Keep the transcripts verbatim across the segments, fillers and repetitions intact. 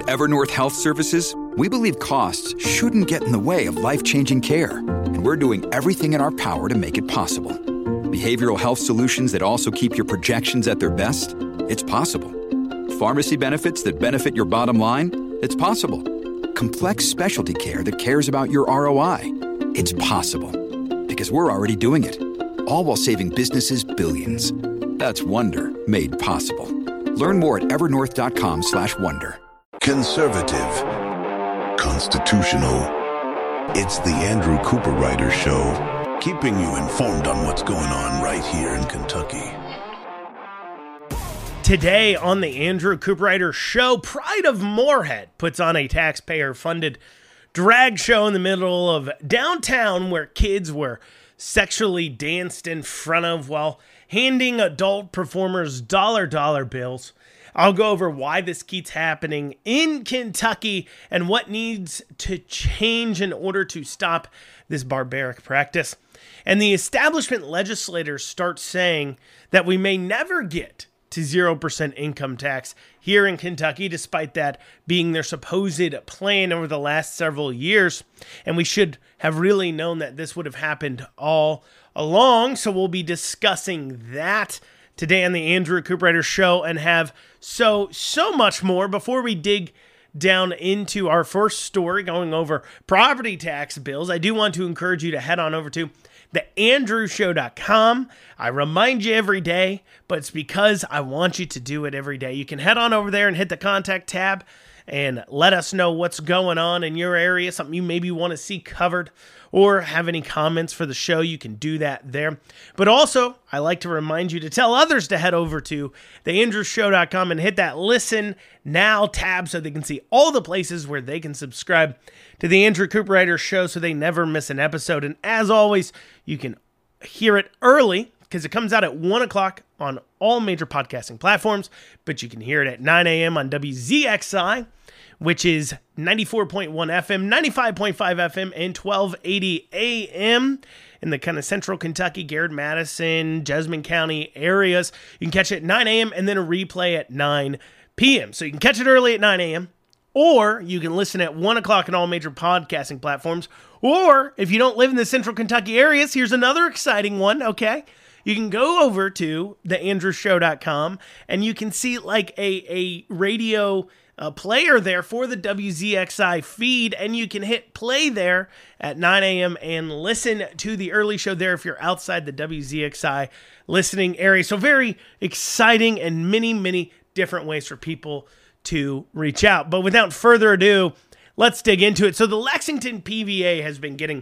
At Evernorth Health Services, we believe costs shouldn't get in the way of life-changing care, and we're doing everything in our power to make it possible. Behavioral health solutions that also keep your projections at their best? It's possible. Pharmacy benefits that benefit your bottom line? It's possible. Complex specialty care that cares about your R O I? It's possible. Because we're already doing it. All while saving businesses billions. That's Wonder made possible. Learn more at evernorth.com slash wonder. Conservative. Constitutional. It's the Andrew Cooperrider Show, keeping you informed on what's going on right here in Kentucky. Today on the Andrew Cooperrider Show, Pride of Moorhead puts on a taxpayer-funded drag show in the middle of downtown where kids were sexually danced in front of while handing adult performers dollar dollar bills. I'll go over why this keeps happening in Kentucky and what needs to change in order to stop this barbaric practice. And the establishment legislators start saying that we may never get to zero percent income tax here in Kentucky, despite that being their supposed plan over the last several years. And we should have really known that this would have happened all along. So we'll be discussing that today on the Andrew Cooperrider Show and have so, so much more. Before we dig down into our first story, going over property tax bills, I do want to encourage you to head on over to the andrew show dot com. I remind you every day, but it's because I want you to do it every day. You can head on over there and hit the contact tab and let us know what's going on in your area, something you maybe want to see covered, or have any comments for the show. You can do that there. But also, I like to remind you to tell others to head over to the andrew show dot com and hit that Listen Now tab so they can see all the places where they can subscribe to the Andrew Cooperrider Show so they never miss an episode. And as always, you can hear it early because it comes out at one o'clock on all major podcasting platforms, but you can hear it at nine a.m. on W Z X I, which is ninety-four point one F M, ninety-five point five F M, and twelve eighty A M in the kind of central Kentucky, Garrett, Madison, Jessamine County areas. You can catch it at nine a.m. and then a replay at nine p.m. So you can catch it early at nine a.m. or you can listen at one o'clock on all major podcasting platforms. Or if you don't live in the central Kentucky areas, here's another exciting one, okay? You can go over to the andrew show dot com and you can see like a, a radio uh, player there for the W Z X I feed, and you can hit play there at nine a.m. and listen to the early show there if you're outside the W Z X I listening area. So very exciting and many, many different ways for people to reach out. But without further ado, let's dig into it. So the Lexington P V A has been getting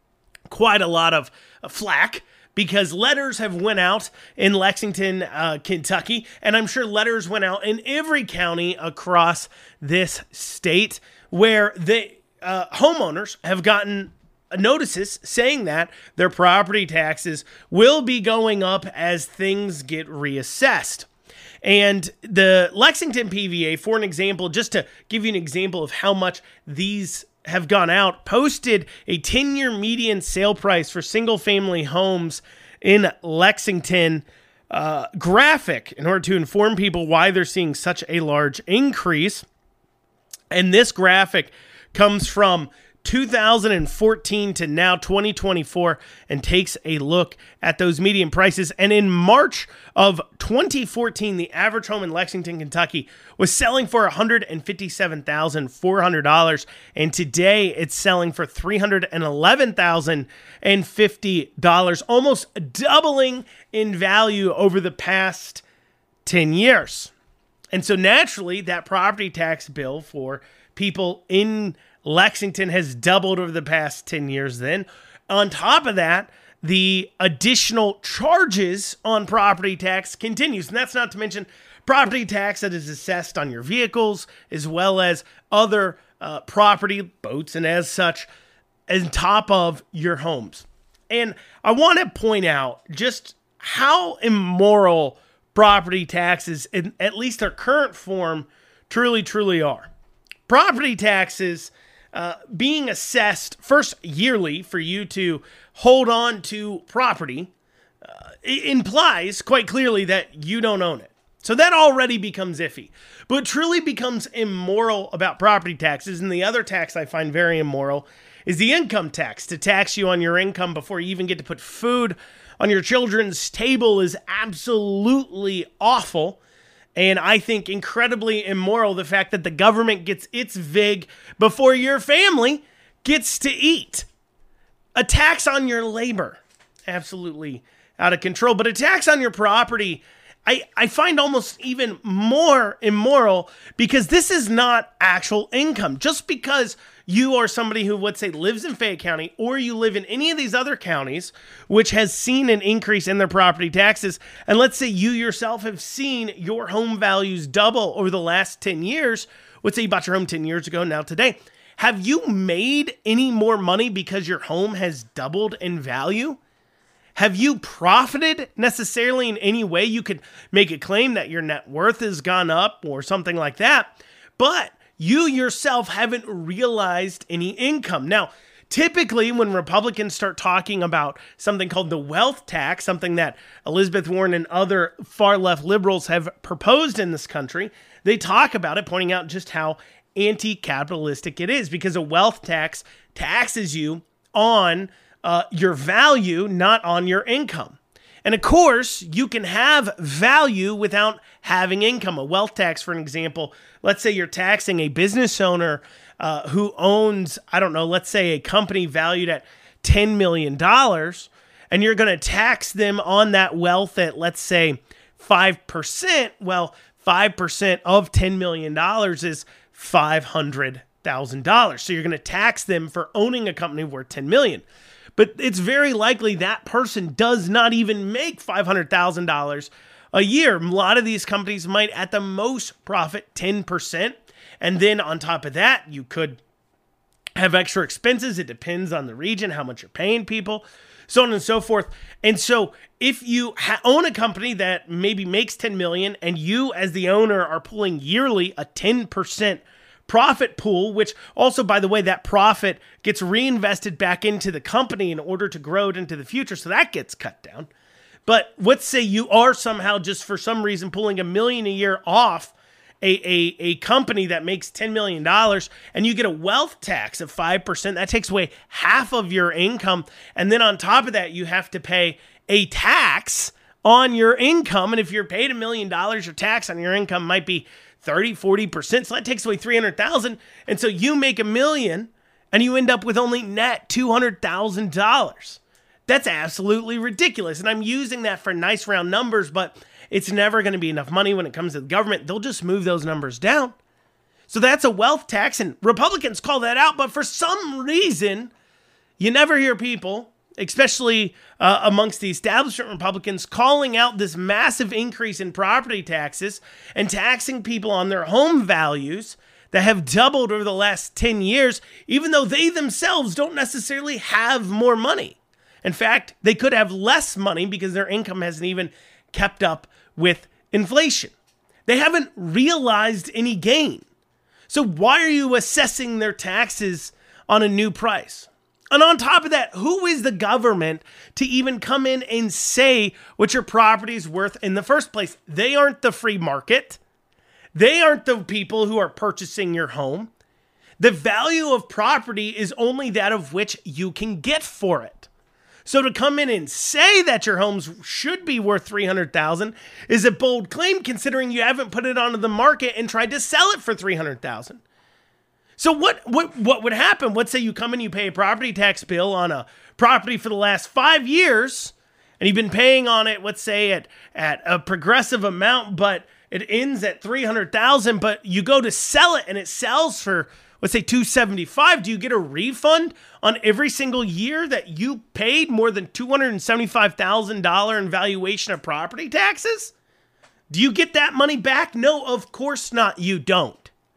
quite a lot of flack because letters have went out in Lexington, uh, Kentucky, and I'm sure letters went out in every county across this state where the uh, homeowners have gotten notices saying that their property taxes will be going up as things get reassessed. And the Lexington P V A, for an example, just to give you an example of how much these have gone out, posted a ten-year median sale price for single-family homes in Lexington uh, graphic in order to inform people why they're seeing such a large increase. And this graphic comes from two thousand fourteen to now twenty twenty-four and takes a look at those median prices. And in March of twenty fourteen, the average home in Lexington, Kentucky was selling for one hundred fifty-seven thousand four hundred dollars. And today it's selling for three hundred eleven thousand fifty dollars, almost doubling in value over the past ten years. And so naturally, that property tax bill for people in Lexington has doubled over the past ten years then. On top of that, the additional charges on property tax continues. And that's not to mention property tax that is assessed on your vehicles, as well as other uh, property, boats, and as such, on top of your homes. And I want to point out just how immoral property taxes, in at least their current form, truly, truly are. Property taxes Uh, being assessed first yearly for you to hold on to property uh, it implies quite clearly that you don't own it. So that already becomes iffy. But what truly becomes immoral about property taxes, and the other tax I find very immoral, is the income tax. To tax you on your income before you even get to put food on your children's table is absolutely awful. And I think incredibly immoral, the fact that the government gets its vig before your family gets to eat. A tax on your labor, absolutely out of control. But a tax on your property, I, I find almost even more immoral, because this is not actual income. Just because you are somebody who, let's say, lives in Fayette County, or you live in any of these other counties, which has seen an increase in their property taxes, and let's say you yourself have seen your home values double over the last ten years, let's say you bought your home ten years ago, now today, have you made any more money because your home has doubled in value? Have you profited necessarily in any way? You could make a claim that your net worth has gone up or something like that, but you yourself haven't realized any income. Now, typically when Republicans start talking about something called the wealth tax, something that Elizabeth Warren and other far left liberals have proposed in this country, they talk about it, pointing out just how anti-capitalistic it is, because a wealth tax taxes you on uh, your value, not on your income. And of course, you can have value without having income. A wealth tax, for an example, let's say you're taxing a business owner uh, who owns, I don't know, let's say a company valued at ten million dollars, and you're going to tax them on that wealth at, let's say, five percent. Well, five percent of ten million dollars is five hundred thousand dollars. So you're going to tax them for owning a company worth ten million dollars. But it's very likely that person does not even make five hundred thousand dollars a year. A lot of these companies might at the most profit ten percent. And then on top of that, you could have extra expenses. It depends on the region, how much you're paying people, so on and so forth. And so if you ha- own a company that maybe makes ten million dollars, and you as the owner are pulling yearly a ten percent profit pool, which also, by the way, that profit gets reinvested back into the company in order to grow it into the future. So that gets cut down. But let's say you are somehow just for some reason pulling a million a year off a, a, a company that makes ten million dollars, and you get a wealth tax of five percent. That takes away half of your income. And then on top of that, you have to pay a tax on your income. And if you're paid a million dollars, your tax on your income might be thirty, forty percent. So that takes away three hundred thousand. And so you make a million and you end up with only net two hundred thousand dollars. That's absolutely ridiculous. And I'm using that for nice round numbers, but it's never going to be enough money when it comes to the government. They'll just move those numbers down. So that's a wealth tax, and Republicans call that out. But for some reason, you never hear people, especially uh, amongst the establishment Republicans, calling out this massive increase in property taxes and taxing people on their home values that have doubled over the last ten years, even though they themselves don't necessarily have more money. In fact, they could have less money because their income hasn't even kept up with inflation. They haven't realized any gain. So why are you assessing their taxes on a new price? And on top of that, who is the government to even come in and say what your property is worth in the first place? They aren't the free market. They aren't the people who are purchasing your home. The value of property is only that of which you can get for it. So to come in and say that your homes should be worth three hundred thousand dollars is a bold claim, considering you haven't put it onto the market and tried to sell it for three hundred thousand dollars. So what, what, what would happen? Let's say you come in, you pay a property tax bill on a property for the last five years, and you've been paying on it, let's say at, at a progressive amount, but it ends at three hundred thousand dollars, but you go to sell it and it sells for, let's say, two hundred seventy-five thousand dollars. Do you get a refund on every single year that you paid more than two hundred seventy-five thousand dollars in valuation of property taxes? Do you get that money back? No, of course not. You don't.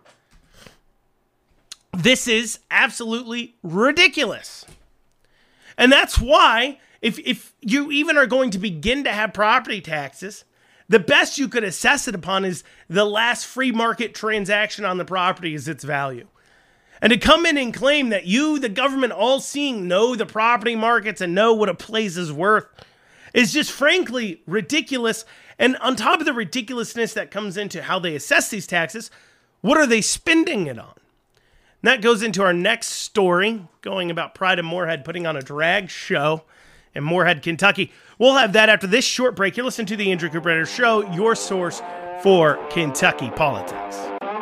This is absolutely ridiculous. And that's why if, if you even are going to begin to have property taxes, the best you could assess it upon is the last free market transaction on the property is its value. And to come in and claim that you, the government, all seeing, know the property markets and know what a place is worth is just frankly ridiculous. And on top of the ridiculousness that comes into how they assess these taxes, what are they spending it on? And that goes into our next story, going about Pride of Morehead putting on a drag show in Morehead, Kentucky. We'll have that after this short break. You're listening to the Andrew Cooper Show, your source for Kentucky politics.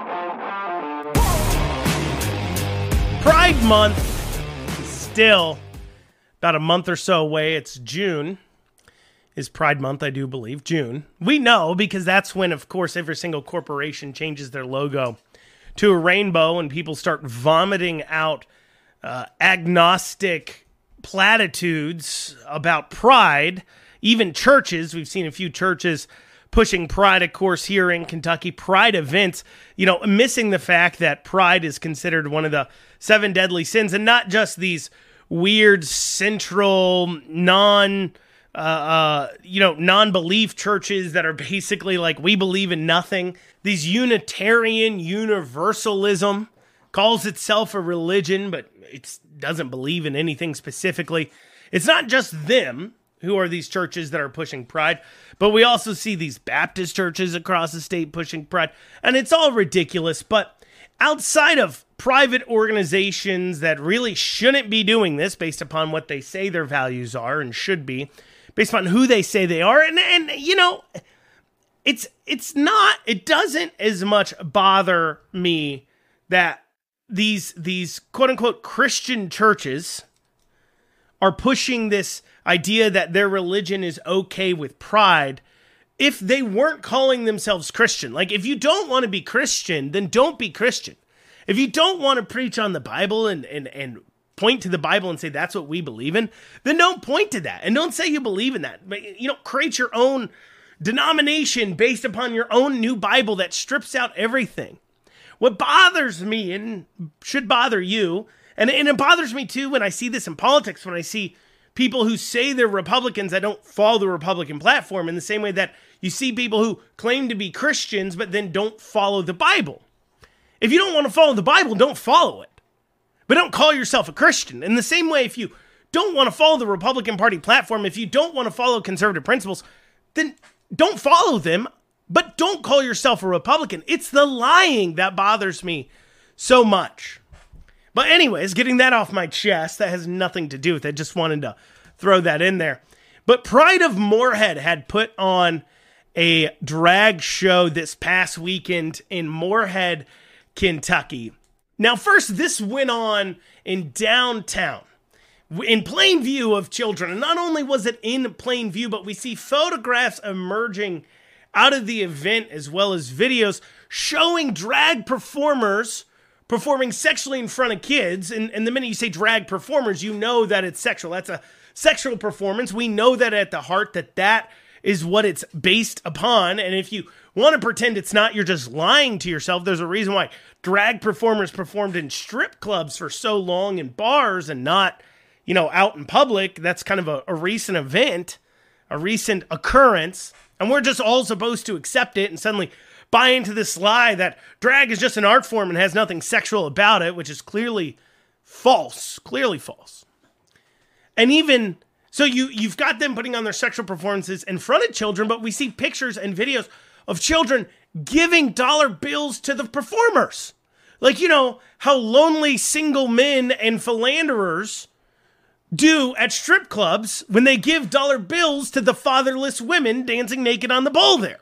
Pride Month is still about a month or so away. It's June. Is Pride Month, I do believe, June. We know because that's when, of course, every single corporation changes their logo to a rainbow and people start vomiting out uh, agnostic platitudes about pride. Even churches, we've seen a few churches pushing pride, of course, here in Kentucky. Pride events, you know, missing the fact that pride is considered one of the seven deadly sins, and not just these weird central non- Uh, uh, you know, non-belief churches that are basically like, we believe in nothing. These Unitarian Universalism calls itself a religion, but it doesn't believe in anything specifically. It's not just them who are these churches that are pushing pride, but we also see these Baptist churches across the state pushing pride, and it's all ridiculous. But outside of private organizations that really shouldn't be doing this based upon what they say their values are and should be, based on who they say they are. And, and you know, it's it's not, it doesn't as much bother me that these, these quote-unquote Christian churches are pushing this idea that their religion is okay with pride if they weren't calling themselves Christian. Like, if you don't want to be Christian, then don't be Christian. If you don't want to preach on the Bible and and and point to the Bible and say that's what we believe in, then don't point to that. And don't say you believe in that. But, you know, create your own denomination based upon your own new Bible that strips out everything. What bothers me, and should bother you, and, and it bothers me too when I see this in politics, when I see people who say they're Republicans that don't follow the Republican platform, in the same way that you see people who claim to be Christians but then don't follow the Bible. If you don't want to follow the Bible, don't follow it. But don't call yourself a Christian. In the same way, if you don't want to follow the Republican Party platform, if you don't want to follow conservative principles, then don't follow them, but don't call yourself a Republican. It's the lying that bothers me so much. But anyways, getting that off my chest, that has nothing to do with it. Just wanted to throw that in there. But Pride of Morehead had put on a drag show this past weekend in Morehead, Kentucky. Now, first, this went on in downtown, in plain view of children. And not only was it in plain view, but we see photographs emerging out of the event, as well as videos showing drag performers performing sexually in front of kids. And, and the minute you say drag performers, you know that it's sexual. That's a sexual performance. We know that at the heart that that is what it's based upon. And if you want to pretend it's not, you're just lying to yourself. There's a reason why drag performers performed in strip clubs for so long in bars and not, you know, out in public. That's kind of a, a recent event, a recent occurrence. And we're just all supposed to accept it and suddenly buy into this lie that drag is just an art form and has nothing sexual about it, which is clearly false, clearly false. And even so, you, you've got them putting on their sexual performances in front of children, but we see pictures and videos of children giving dollar bills to the performers. Like, you know, how lonely single men and philanderers do at strip clubs when they give dollar bills to the fatherless women dancing naked on the pole there.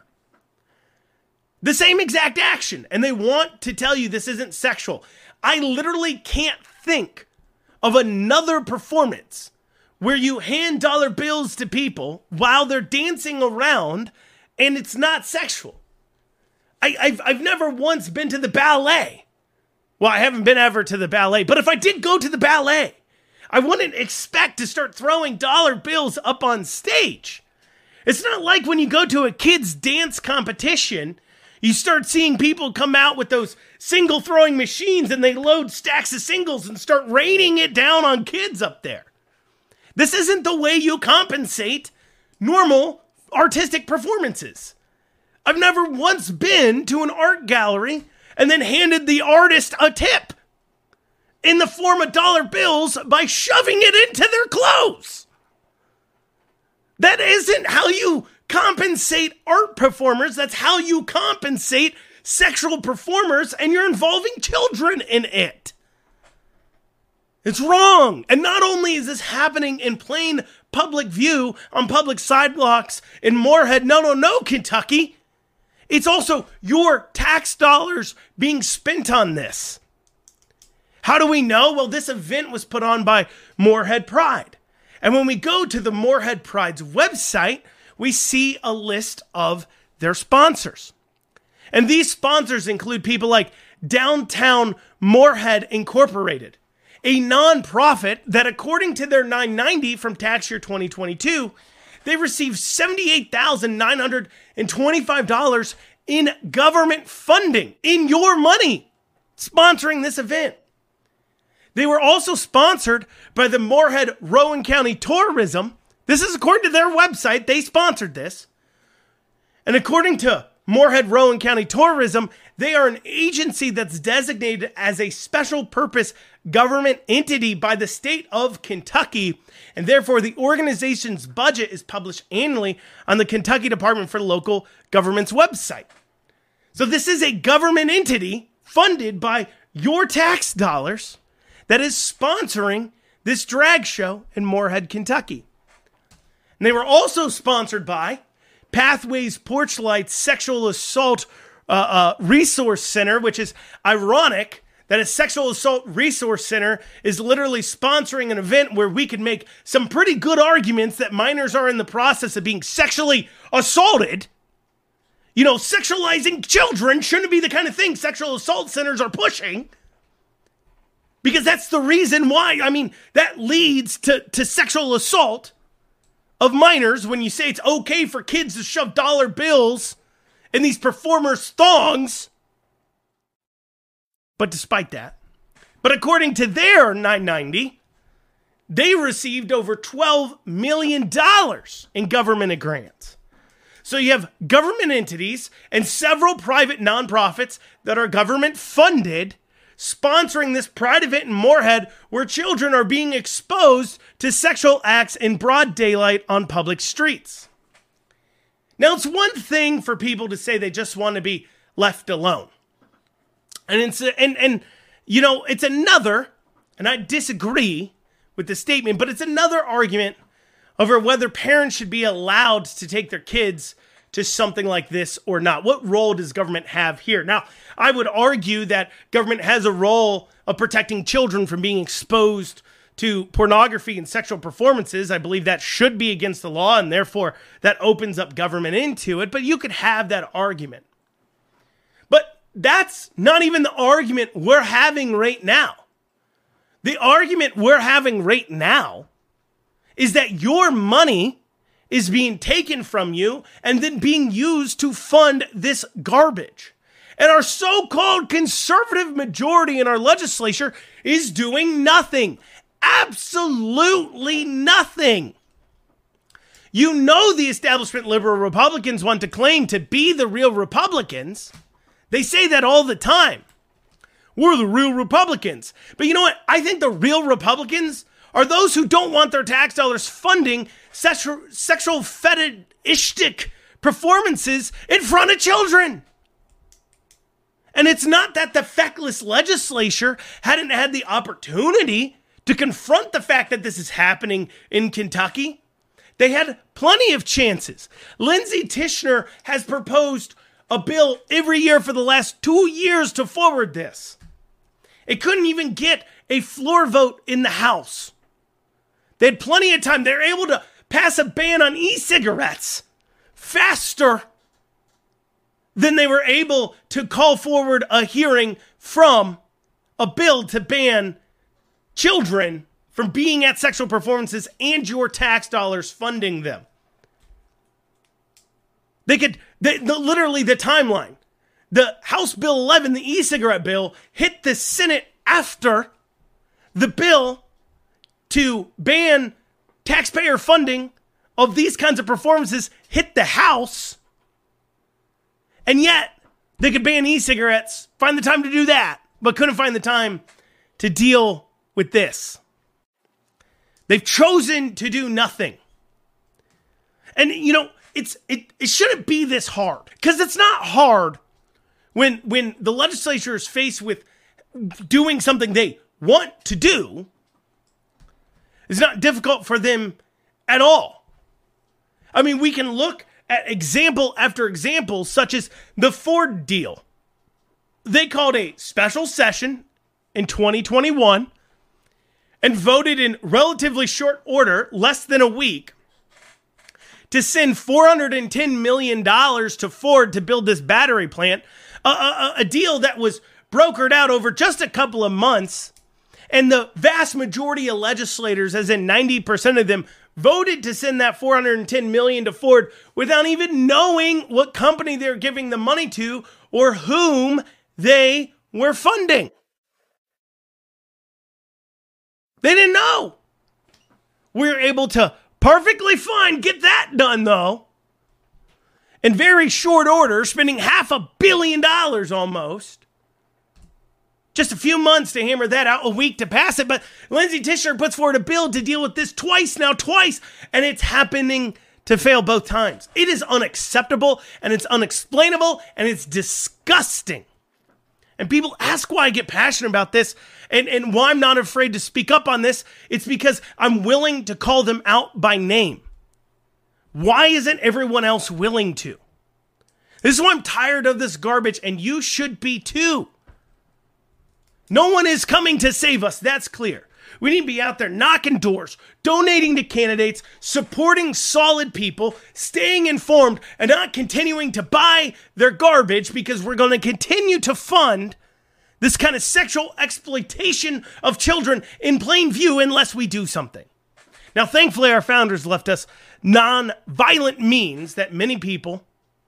The same exact action. And they want to tell you this isn't sexual. I literally can't think of another performance where you hand dollar bills to people while they're dancing around and it's not sexual. I, I've, I've never once been to the ballet. Well, I haven't been ever to the ballet, but if I did go to the ballet, I wouldn't expect to start throwing dollar bills up on stage. It's not like when you go to a kids' dance competition, you start seeing people come out with those single throwing machines and they load stacks of singles and start raining it down on kids up there. This isn't the way you compensate normal artistic performances. I've never once been to an art gallery and then handed the artist a tip in the form of dollar bills by shoving it into their clothes. That isn't how you compensate art performers. That's how you compensate sexual performers, and you're involving children in it. It's wrong. And not only is this happening in plain public view on public sidewalks in Moorhead, no, no, no, Kentucky. It's also your tax dollars being spent on this. How do we know? Well, this event was put on by Moorhead Pride. And when we go to the Moorhead Pride's website, we see a list of their sponsors. And these sponsors include people like Downtown Moorhead Incorporated, a nonprofit that, according to their nine ninety from tax year twenty twenty-two, they received seventy-eight thousand nine hundred twenty-five dollars in government funding, in your money, sponsoring this event. They were also sponsored by the Moorhead Rowan County Tourism. This is according to their website. They sponsored this. And according to Moorhead Rowan County Tourism, they are an agency that's designated as a special purpose government entity by the state of Kentucky, and therefore the organization's budget is published annually on the Kentucky Department for Local Government's website. So this is a government entity funded by your tax dollars that is sponsoring this drag show in Moorhead, Kentucky. And they were also sponsored by Pathways Porchlight Sexual Assault uh, uh, Resource Center, which is ironic that a sexual assault resource center is literally sponsoring an event where we could make some pretty good arguments that minors are in the process of being sexually assaulted. You know, sexualizing children shouldn't be the kind of thing sexual assault centers are pushing. Because that's the reason why. I mean, that leads to, to sexual assault of minors when you say it's okay for kids to shove dollar bills in these performers' thongs. But despite that, but according to their nine ninety, they received over twelve million dollars in government grants. So you have government entities and several private nonprofits that are government funded sponsoring this pride event in Moorhead where children are being exposed to sexual acts in broad daylight on public streets. Now, it's one thing for people to say they just want to be left alone. And it's and and you know, it's another, and I disagree with the statement, but it's another argument over whether parents should be allowed to take their kids to something like this or not. What role does government have here? Now, I would argue that government has a role of protecting children from being exposed to pornography and sexual performances. I believe that should be against the law, and therefore that opens up government into it. But you could have that argument. But that's not even the argument we're having right now. The argument we're having right now is that your money is being taken from you and then being used to fund this garbage. And our so-called conservative majority in our legislature is doing nothing. Absolutely nothing. You know the establishment liberal Republicans want to claim to be the real Republicans. They say that all the time. We're the real Republicans. But you know what? I think the real Republicans are those who don't want their tax dollars funding sexual, sexual fetishistic performances in front of children. And it's not that the feckless legislature hadn't had the opportunity to confront the fact that this is happening in Kentucky. They had plenty of chances. Lindsey Tishner has proposed a bill every year for the last two years to forward this. It couldn't even get a floor vote in the House. They had plenty of time. They were able to pass a ban on e-cigarettes faster than they were able to call forward a hearing from a bill to ban children from being at sexual performances and your tax dollars funding them. They could, they, the, literally the timeline. The House Bill eleven, the e-cigarette bill, hit the Senate after the bill to ban taxpayer funding of these kinds of performances hit the House. And yet, they could ban e-cigarettes, find the time to do that, but couldn't find the time to deal with this. They've chosen to do nothing. And, you know, it's it, it shouldn't be this hard, because it's not hard when when the legislature is faced with doing something they want to do. It's not difficult for them at all. I mean, we can look at example after example, such as the Ford deal. They called a special session in twenty twenty-one and voted in relatively short order, less than a week, to send four hundred ten million dollars to Ford to build this battery plant, a, a, a deal that was brokered out over just a couple of months. And the vast majority of legislators, as in ninety percent of them, voted to send that four hundred ten million dollars to Ford without even knowing what company they're giving the money to or whom they were funding. They didn't know. We were able to perfectly fine get that done, though, in very short order, spending half a billion dollars almost. Just a few months to hammer that out, a week to pass it. But Lindsay Tischler puts forward a bill to deal with this twice now, twice, and it's happening to fail both times. It is unacceptable, and it's unexplainable, and it's disgusting. And people ask why I get passionate about this and, and why I'm not afraid to speak up on this. It's because I'm willing to call them out by name. Why isn't everyone else willing to? This is why I'm tired of this garbage, and you should be too. No one is coming to save us, that's clear. We need to be out there knocking doors, donating to candidates, supporting solid people, staying informed, and not continuing to buy their garbage, because we're going to continue to fund this kind of sexual exploitation of children in plain view unless we do something. Now, thankfully, our founders left us non-violent means that many people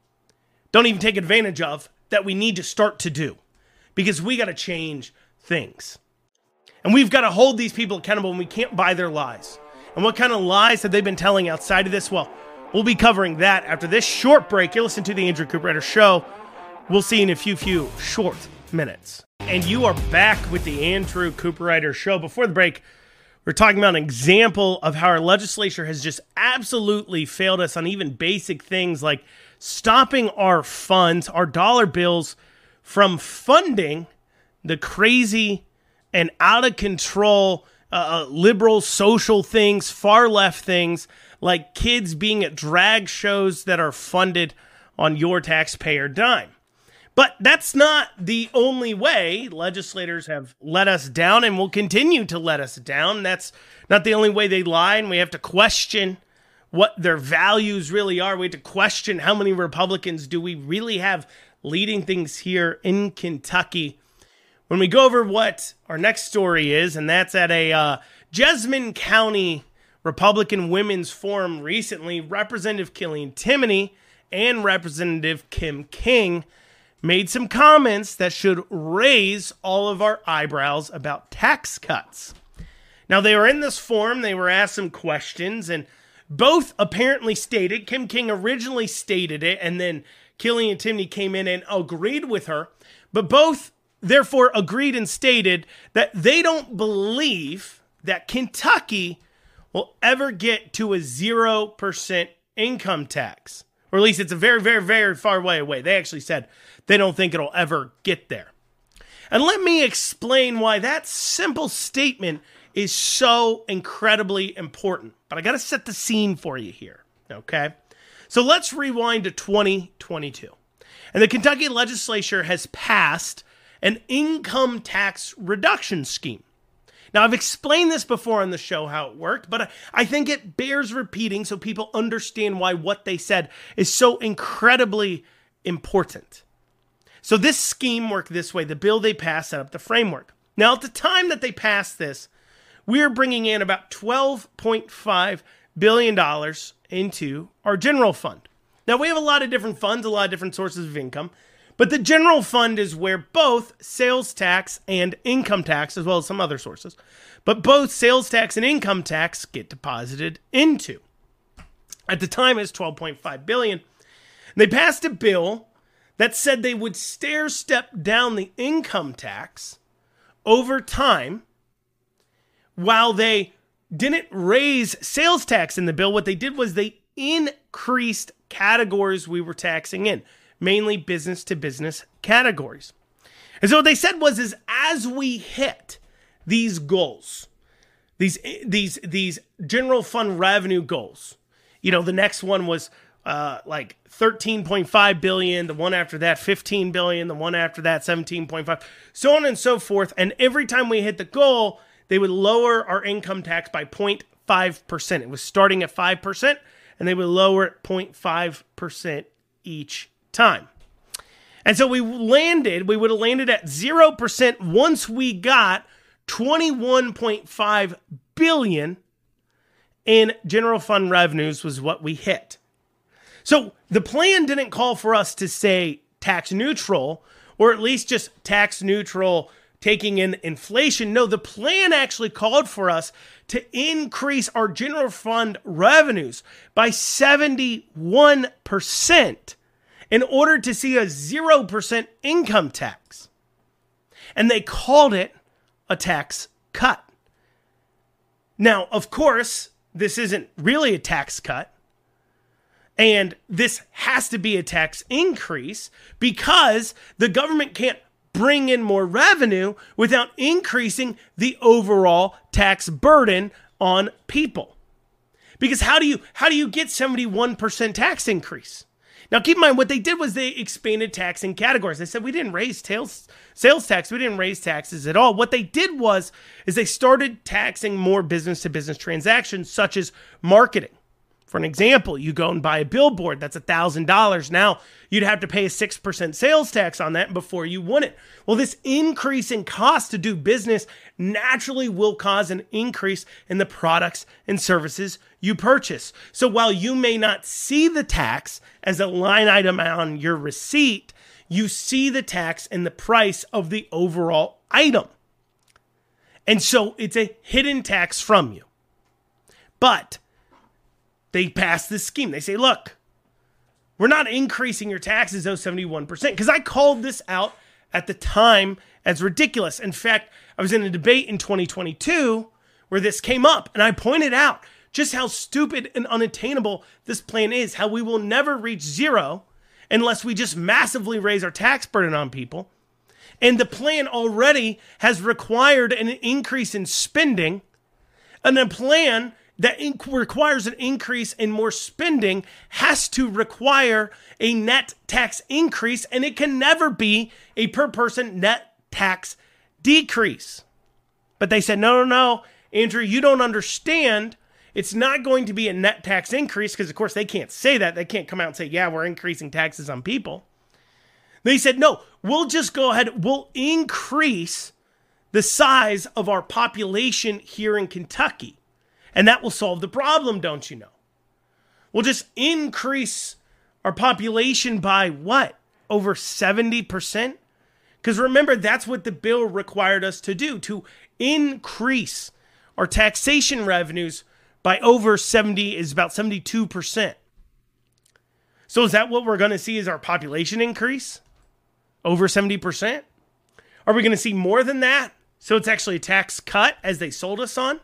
don't even take advantage of, that we need to start to do, because we got to change things. And we've got to hold these people accountable, and we can't buy their lies. And what kind of lies have they been telling outside of this? Well, we'll be covering that after this short break. You're listening to the Andrew Cooperrider Show. We'll see you in a few, few short minutes. And you are back with the Andrew Cooperrider Show. Before the break, we're talking about an example of how our legislature has just absolutely failed us on even basic things like stopping our funds, our dollar bills, from funding the crazy and out of control uh, liberal social things, far left things, like kids being at drag shows that are funded on your taxpayer dime. But that's not the only way. Legislators have let us down and will continue to let us down. That's not the only way they lie, and we have to question what their values really are. We have to question how many Republicans do we really have leading things here in Kentucky. When we go over what our next story is, and that's at a uh, Jessamine County Republican Women's Forum recently, Representative Killian Timoney and Representative Kim King made some comments that should raise all of our eyebrows about tax cuts. Now, they were in this forum, they were asked some questions, and both apparently stated, Kim King originally stated it, and then Killian Timoney came in and agreed with her, but both therefore agreed and stated that they don't believe that Kentucky will ever get to a zero percent income tax. Or at least it's a very, very, very far way away. They actually said they don't think it'll ever get there. And let me explain why that simple statement is so incredibly important. But I got to set the scene for you here, okay? So let's rewind to twenty twenty-two. And the Kentucky legislature has passed an income tax reduction scheme. Now, I've explained this before on the show how it worked, but I think it bears repeating so people understand why what they said is so incredibly important. So this scheme worked this way. The bill they passed set up the framework. Now, at the time that they passed this, we were bringing in about twelve point five billion dollars into our general fund. Now, we have a lot of different funds, a lot of different sources of income, but the general fund is where both sales tax and income tax, as well as some other sources, but both sales tax and income tax get deposited into. At the time, it's twelve point five billion dollars. They passed a bill that said they would stair-step down the income tax over time while they didn't raise sales tax in the bill. What they did was they increased categories we were taxing in, mainly business-to-business categories. And so what they said was, is as we hit these goals, these these these general fund revenue goals, you know, the next one was uh, like thirteen point five billion dollars, the one after that fifteen billion dollars, the one after that seventeen point five, so on and so forth. And every time we hit the goal, they would lower our income tax by zero point five percent. It was starting at five percent, and they would lower it zero point five percent each time. And so we landed, we would have landed at zero percent once we got twenty-one point five billion dollars in general fund revenues was what we hit. So the plan didn't call for us to say tax neutral, or at least just tax neutral taking in inflation. No, the plan actually called for us to increase our general fund revenues by seventy-one percent in order to see a zero percent income tax. And they called it a tax cut. Now, of course, this isn't really a tax cut. And this has to be a tax increase because the government can't bring in more revenue without increasing the overall tax burden on people. Because how do you how do you get seventy-one percent tax increase? Now, keep in mind, what they did was they expanded taxing categories. They said, we didn't raise sales, sales tax. We didn't raise taxes at all. What they did was, is they started taxing more business-to-business transactions, such as marketing. For an example, you go and buy a billboard, that's one thousand dollars. Now, you'd have to pay a six percent sales tax on that before you won it. Well, this increase in cost to do business naturally will cause an increase in the products and services you purchase. So while you may not see the tax as a line item on your receipt, you see the tax in the price of the overall item. And so it's a hidden tax from you. But they pass this scheme. They say, look, we're not increasing your taxes, though, seventy-one percent. Because I called this out at the time as ridiculous. In fact, I was in a debate in twenty twenty-two where this came up, and I pointed out just how stupid and unattainable this plan is, how we will never reach zero unless we just massively raise our tax burden on people. And the plan already has required an increase in spending, and a plan that inc- requires an increase in more spending has to require a net tax increase, and it can never be a per person net tax decrease. But they said, no, no, no, Andrew, you don't understand. It's not going to be a net tax increase because, of course, they can't say that. They can't come out and say, yeah, we're increasing taxes on people. They said, no, we'll just go ahead. We'll increase the size of our population here in Kentucky. And that will solve the problem, don't you know? We'll just increase our population by what? Over seventy percent? Because remember, that's what the bill required us to do, to increase our taxation revenues by over seventy, is about seventy-two percent. So is that what we're going to see as our population increase? Over seventy percent? Are we going to see more than that? So it's actually a tax cut as they sold us on?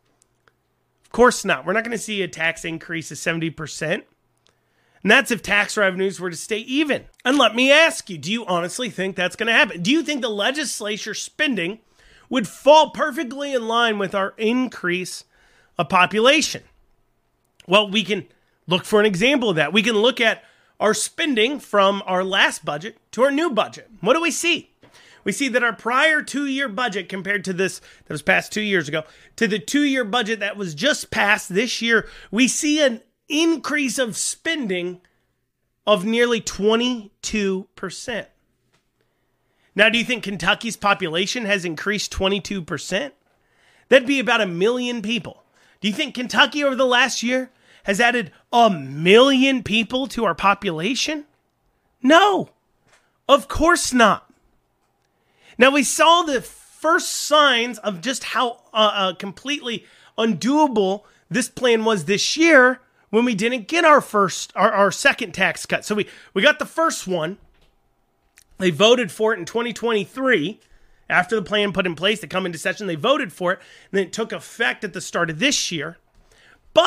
Of course not. We're not going to see a tax increase of seventy percent. And that's if tax revenues were to stay even. And let me ask you, do you honestly think that's going to happen? Do you think the legislature spending would fall perfectly in line with our increase of population? Well, we can look for an example of that. We can look at our spending from our last budget to our new budget. What do we see? We see that our prior two-year budget compared to this that was passed two years ago, to the two-year budget that was just passed this year, we see an increase of spending of nearly twenty-two percent. Now, do you think Kentucky's population has increased twenty-two percent? That'd be about a million people. Do you think Kentucky over the last year has added a million people to our population? No, of course not. Now, we saw the first signs of just how uh, uh, completely undoable this plan was this year when we didn't get our first, our, our second tax cut. So we, we got the first one. They voted for it in twenty twenty-three. After the plan put in place to come into session, they voted for it. And then it took effect at the start of this year. But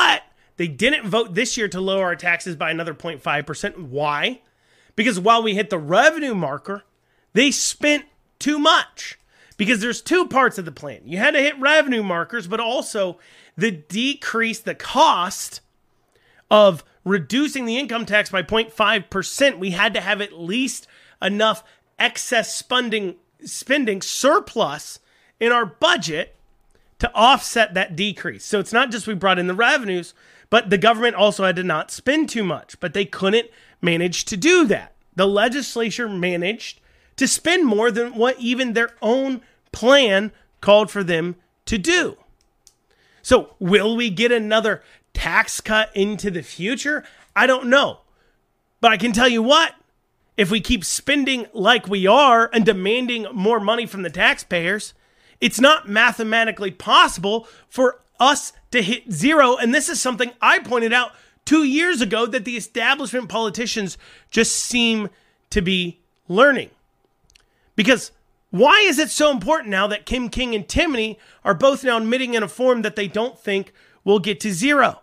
They didn't vote this year to lower our taxes by another zero point five percent. Why? Because while we hit the revenue marker, they spent too much. Because there's two parts of the plan. You had to hit revenue markers, but also the decrease the cost of reducing the income tax by zero point five percent. We had to have at least enough excess spending, spending surplus in our budget to offset that decrease. So it's not just we brought in the revenues, but the government also had to not spend too much. But they couldn't manage to do that. The legislature managed to spend more than what even their own plan called for them to do. So will we get another tax cut into the future? I don't know. But I can tell you what, if we keep spending like we are and demanding more money from the taxpayers, it's not mathematically possible for us to hit zero. And this is something I pointed out two years ago that the establishment politicians just seem to be learning. Because why is it so important now that Kim King and Timony are both now admitting in a form that they don't think we'll get to zero?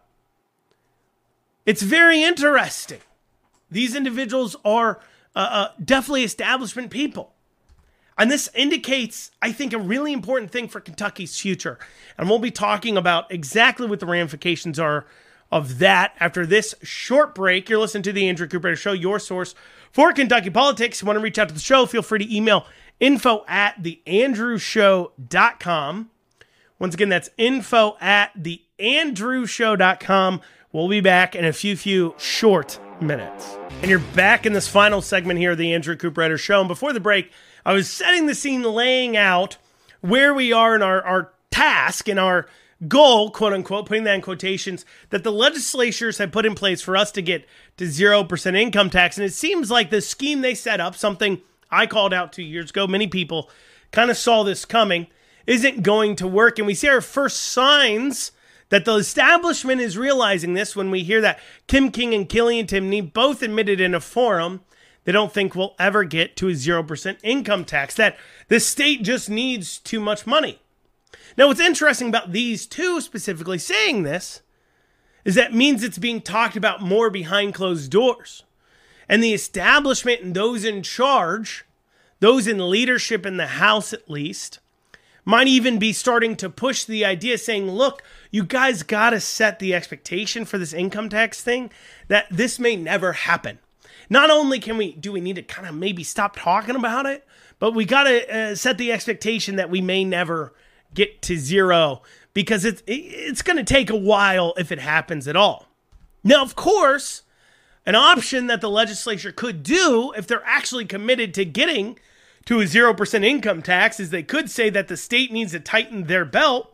It's very interesting. These individuals are uh, uh, definitely establishment people. And this indicates, I think, a really important thing for Kentucky's future. And we'll be talking about exactly what the ramifications are of that after this short break. You're listening to The Andrew Cooper Show, your source for Kentucky politics. If you want to reach out to the show, feel free to email info at the andrew show dot com. Once again, that's info at the andrew show dot com. We'll be back in a few, few short minutes. And you're back in this final segment here of the Andrew Cooper Show. And before the break, I was setting the scene, laying out where we are in our, our task and our goal, quote unquote, putting that in quotations, that the legislatures have put in place for us to get to zero percent income tax. And it seems like the scheme they set up, something I called out two years ago, many people kind of saw this coming, isn't going to work. And we see our first signs that the establishment is realizing this when we hear that Kim King and Killian Timony both admitted in a forum they don't think we'll ever get to a zero percent income tax, that the state just needs too much money. Now, what's interesting about these two specifically saying this is that means it's being talked about more behind closed doors. And the establishment and those in charge, those in leadership in the House at least, might even be starting to push the idea saying, look, you guys got to set the expectation for this income tax thing that this may never happen. Not only can we, do we need to kind of maybe stop talking about it, but we got to uh, set the expectation that we may never get to zero because it's, it's going to take a while if it happens at all. Now, of course, an option that the legislature could do if they're actually committed to getting to a zero percent income tax is they could say that the state needs to tighten their belt.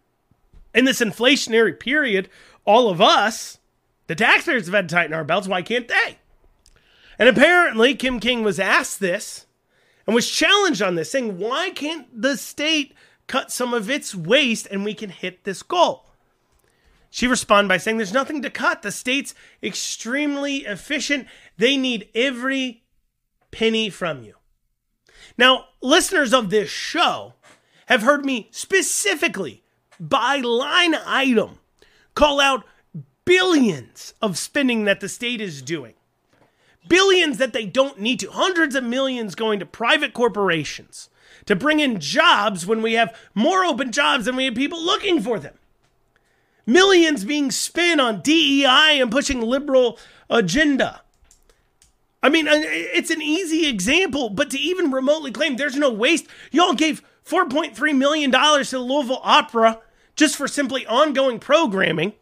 In this inflationary period, all of us, the taxpayers, have had to tighten our belts. Why can't they? And apparently, Kim King was asked this and was challenged on this, saying, why can't the state cut some of its waste and we can hit this goal? She responded by saying, there's nothing to cut. The state's extremely efficient. They need every penny from you. Now, listeners of this show have heard me specifically, by line item, call out billions of spending that the state is doing. Billions that they don't need to. Hundreds of millions going to private corporations to bring in jobs when we have more open jobs than we have people looking for them. Millions being spent on D E I and pushing liberal agenda. I mean, it's an easy example, but to even remotely claim there's no waste, y'all gave four point three million dollars to the Louisville Opera just for simply ongoing programming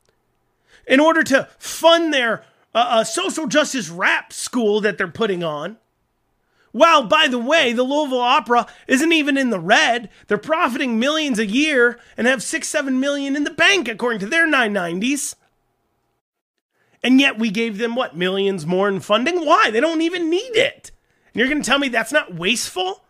in order to fund their uh, uh, social justice rap school that they're putting on. Well, by the way, the Louisville Opera isn't even in the red. They're profiting millions a year and have six, seven million in the bank, according to their nine nineties. And yet we gave them, what, millions more in funding? Why? They don't even need it. And you're going to tell me that's not wasteful?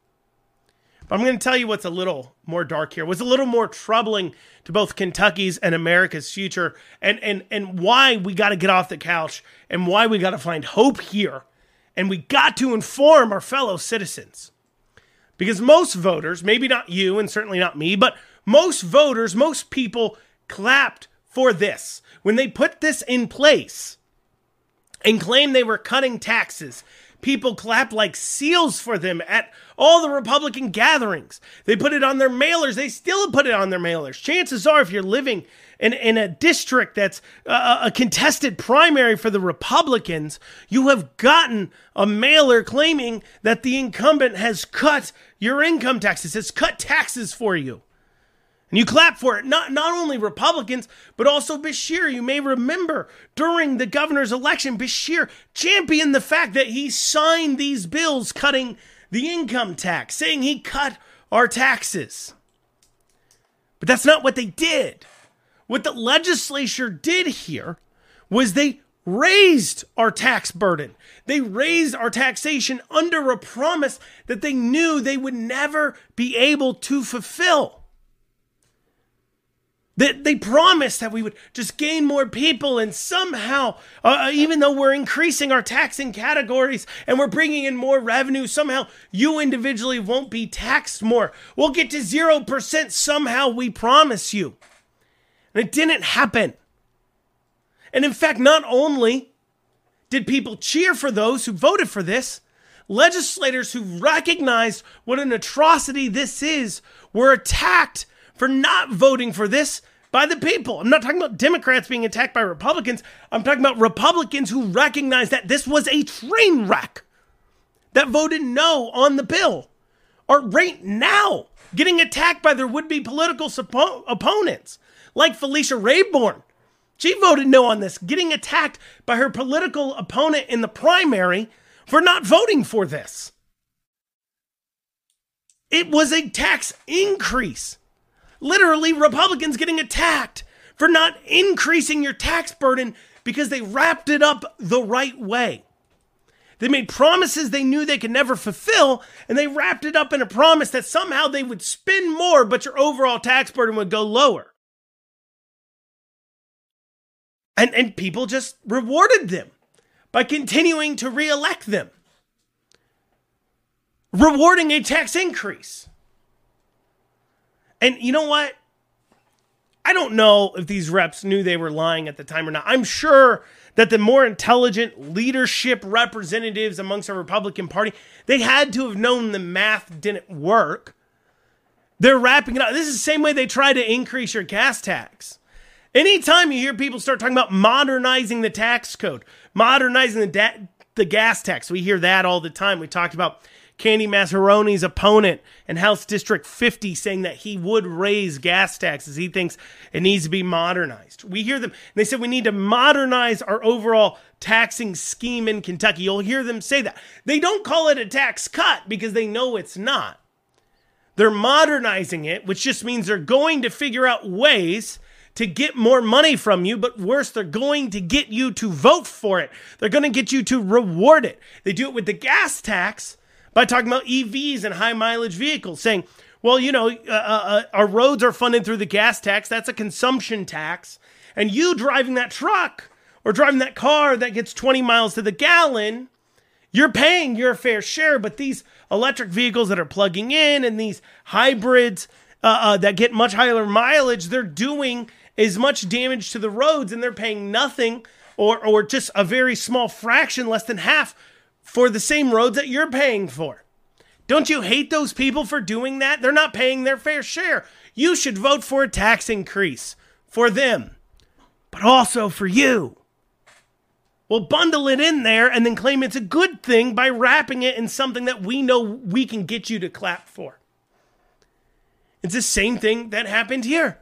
But I'm going to tell you what's a little more dark here, what's a little more troubling to both Kentucky's and America's future, and, and, and why we got to get off the couch and why we got to find hope here. And we got to inform our fellow citizens. Because most voters, maybe not you and certainly not me, but most voters, most people clapped for this, when they put this in place and claimed they were cutting taxes, people clapped like seals for them at all the Republican gatherings. They put it on their mailers. They still put it on their mailers. Chances are, if you're living in, in a district that's a, a contested primary for the Republicans, you have gotten a mailer claiming that the incumbent has cut your income taxes, has cut taxes for you. And you clap for it. Not, not only Republicans, but also Beshear. You may remember during the governor's election, Beshear championed the fact that he signed these bills cutting the income tax, saying he cut our taxes. But that's not what they did. What the legislature did here was they raised our tax burden. They raised our taxation under a promise that they knew they would never be able to fulfill. They, they promised that we would just gain more people, and somehow, uh, even though we're increasing our taxing categories and we're bringing in more revenue, somehow you individually won't be taxed more. We'll get to zero percent somehow, we promise you. And it didn't happen. And in fact, not only did people cheer for those who voted for this, legislators who recognized what an atrocity this is were attacked for not voting for this by the people. I'm not talking about Democrats being attacked by Republicans. I'm talking about Republicans who recognized that this was a train wreck, that voted no on the bill, are right now getting attacked by their would-be political suppo- opponents, like Felicia Rayburn. She voted no on this, getting attacked by her political opponent in the primary for not voting for this. It was a tax increase. Literally, Republicans getting attacked for not increasing your tax burden because they wrapped it up the right way. They made promises they knew they could never fulfill, and they wrapped it up in a promise that somehow they would spend more, but your overall tax burden would go lower. And, and people just rewarded them by continuing to reelect them, rewarding a tax increase. And you know what? I don't know if these reps knew they were lying at the time or not. I'm sure that the more intelligent leadership representatives amongst the Republican Party, they had to have known the math didn't work. They're wrapping it up. This is the same way they try to increase your gas tax. Anytime you hear people start talking about modernizing the tax code, modernizing the, da- the gas tax, we hear that all the time. We talked about Candy Massaroni's opponent in House District fifty saying that he would raise gas taxes. He thinks it needs to be modernized. We hear them, and they said we need to modernize our overall taxing scheme in Kentucky. You'll hear them say that. They don't call it a tax cut because they know it's not. They're modernizing it, which just means they're going to figure out ways to get more money from you, but worse, they're going to get you to vote for it. They're going to get you to reward it. They do it with the gas tax by talking about E Vs and high mileage vehicles, saying, well, you know, uh, uh, our roads are funded through the gas tax. That's a consumption tax. And you driving that truck or driving that car that gets twenty miles to the gallon, you're paying your fair share. But these electric vehicles that are plugging in and these hybrids uh, uh, that get much higher mileage, they're doing as much damage to the roads, and they're paying nothing or or just a very small fraction, less than half, for the same roads that you're paying for. Don't you hate those people for doing that? They're not paying their fair share. You should vote for a tax increase for them, but also for you. We'll bundle it in there and then claim it's a good thing by wrapping it in something that we know we can get you to clap for. It's the same thing that happened here.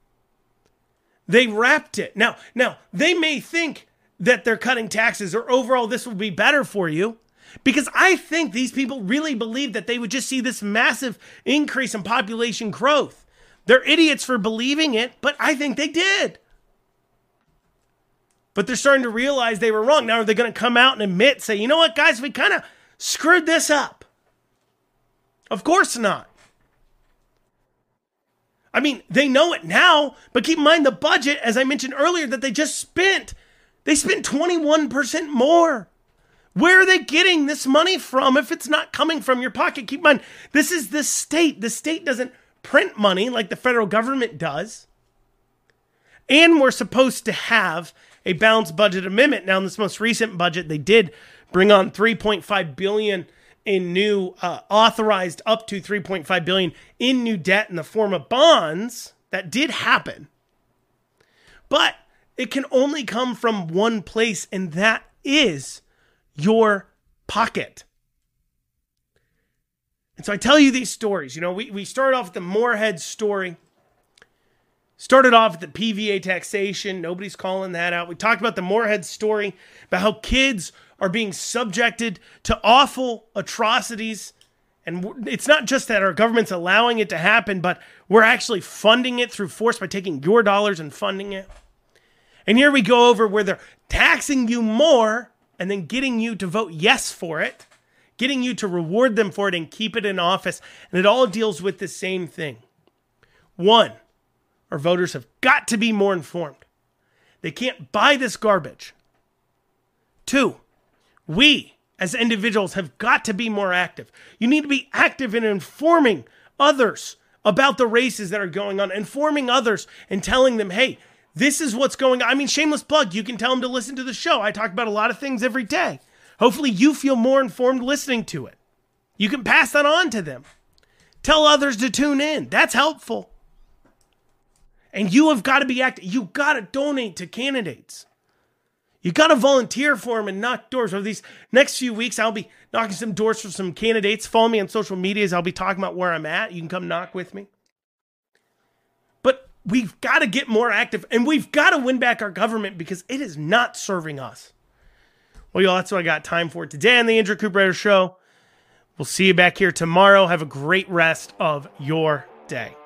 They wrapped it. Now, now they may think that they're cutting taxes or overall this will be better for you, because I think these people really believe that they would just see this massive increase in population growth. They're idiots for believing it, but I think they did. But they're starting to realize they were wrong. Now, are they going to come out and admit, say, you know what, guys, we kind of screwed this up? Of course not. I mean, they know it now, but keep in mind the budget, as I mentioned earlier, that they just spent. They spent twenty-one percent more. Where are they getting this money from if it's not coming from your pocket? Keep in mind, this is the state. The state doesn't print money like the federal government does. And we're supposed to have a balanced budget amendment. Now, in this most recent budget, they did bring on three point five billion dollars in new, uh, authorized up to three point five billion dollars in new debt in the form of bonds. That did happen. But it can only come from one place, and that is your pocket. And so I tell you these stories. You know, we, we started off with the Moorhead story. Started off with the P V A taxation. Nobody's calling that out. We talked about the Moorhead story, about how kids are being subjected to awful atrocities. And it's not just that our government's allowing it to happen, but we're actually funding it through force by taking your dollars and funding it. And here we go over where they're taxing you more and then getting you to vote yes for it, getting you to reward them for it and keep it in office. And it all deals with the same thing. One, our voters have got to be more informed. They can't buy this garbage. Two, we as individuals have got to be more active. You need to be active in informing others about the races that are going on, informing others and telling them, hey, this is what's going on. I mean, shameless plug, you can tell them to listen to the show. I talk about a lot of things every day. Hopefully you feel more informed listening to it. You can pass that on to them. Tell others to tune in. That's helpful. And you have got to be active. You got to donate to candidates. You got to volunteer for them and knock doors. Over these next few weeks, I'll be knocking some doors for some candidates. Follow me on social medias. I'll be talking about where I'm at. You can come knock with me. But we've got to get more active, and we've got to win back our government because it is not serving us. Well, y'all, that's what I got time for today on the Andrew Cooper Show. We'll see you back here tomorrow. Have a great rest of your day.